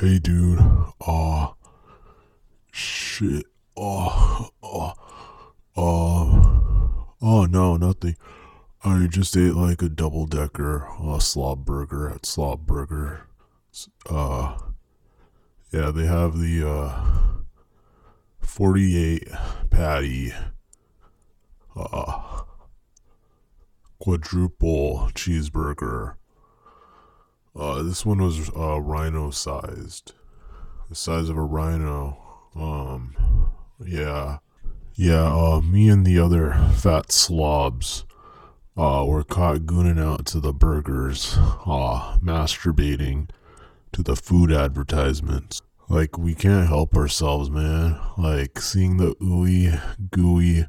Hey dude. Aw, shit. Oh no, nothing. I just ate like a double decker slop burger at Slop Burger. Uh, yeah, they have the 48 patty uh quadruple cheeseburger. This one was rhino sized, the size of a rhino. Yeah. Yeah, me and the other fat slobs were caught gooning out to the burgers, masturbating to the food advertisements. Like, we can't help ourselves, man. Like, seeing the ooey, gooey,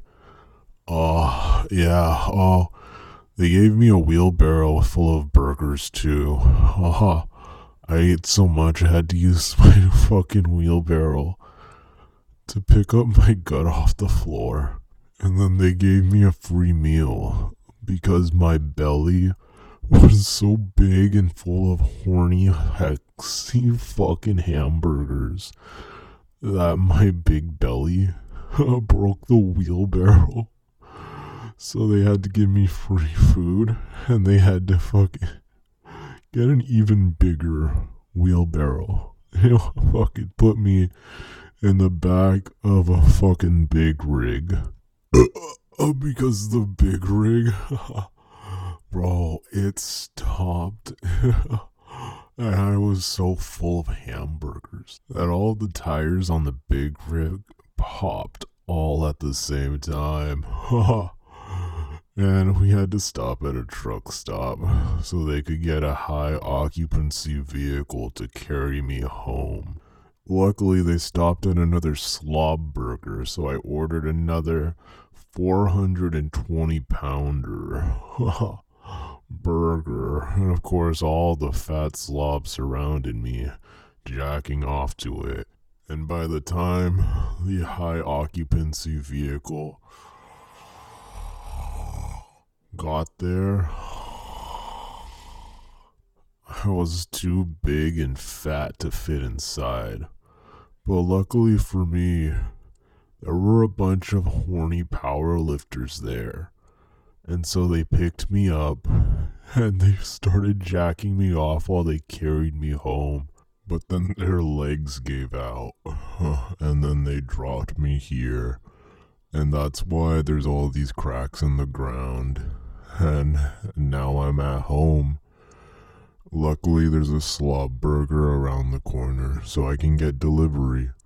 yeah, they gave me a wheelbarrow full of burgers, too. I ate so much I had to use my fucking wheelbarrow to pick up my gut off the floor. And then they gave me a free meal because my belly was so big and full of horny, hexy fucking hamburgers that my big belly broke the wheelbarrow. So they had to give me free food and they had to fucking get an even bigger wheelbarrow. They fucking put me in the back of a fucking big rig. Because the big rig, bro, it stopped. And I was so full of hamburgers that all the tires on the big rig popped all at the same time. And we had to stop at a truck stop so they could get a high occupancy vehicle to carry me home. Luckily, they stopped at another slob burger, so I ordered another 420 pounder burger. And of course, all the fat slobs surrounded me, jacking off to it. And by the time the high occupancy vehicle got there, I was too big and fat to fit inside. But luckily for me, there were a bunch of horny powerlifters there. And so they picked me up and they started jacking me off while they carried me home. But then their legs gave out. And then they dropped me here. And that's why there's all these cracks in the ground. And now I'm at home. Luckily, there's a slop burger around the corner, so I can get delivery.